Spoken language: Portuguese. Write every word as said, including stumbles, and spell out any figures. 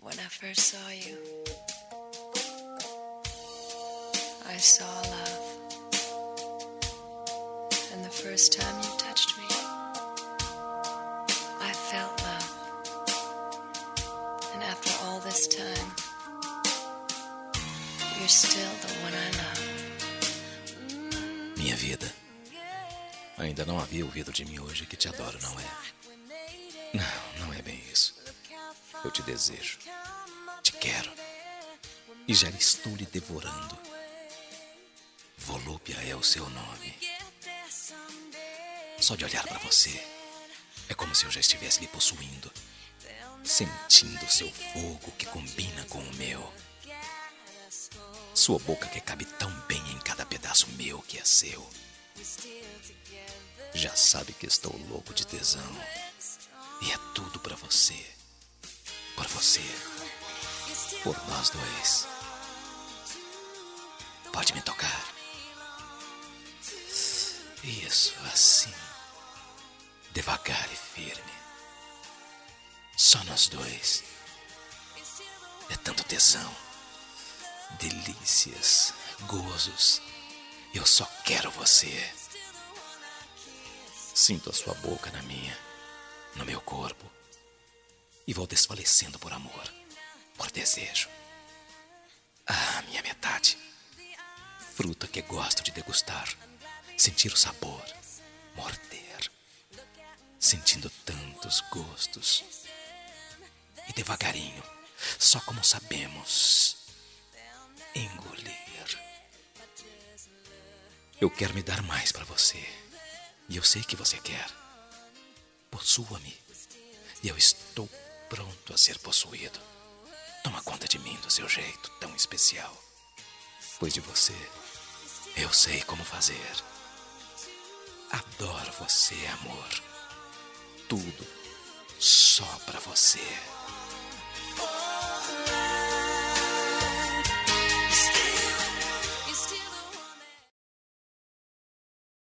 When I first saw you, I saw love. And the first time you touched me, I felt love. And after all this time, you're still the one I love. Minha vida, ainda não havia ouvido de mim hoje que te adoro, não é? Não, não é bem isso. Eu te desejo, te quero e já estou lhe devorando. Volúpia é o seu nome. Só de olhar para você, é como se eu já estivesse lhe possuindo, sentindo seu fogo que combina com o meu. Sua boca que cabe tão bem em cada pedaço meu que é seu. Já sabe que estou louco de tesão. E é tudo pra você. Por você. Por nós dois. Pode me tocar. Isso, assim. Devagar e firme. Só nós dois. É tanto tesão. Delícias, gozos. Eu só quero você. Sinto a sua boca na minha, no meu corpo, e vou desfalecendo por amor, por desejo. Ah, minha metade, fruta que gosto de degustar, sentir o sabor, morder, sentindo tantos gostos. E devagarinho, só como sabemos, engolir. Eu quero me dar mais pra você, e eu sei que você quer. Possua-me, e eu estou pronto a ser possuído. Toma conta de mim do seu jeito tão especial, pois de você eu sei como fazer. Adoro você, amor. Tudo só pra você.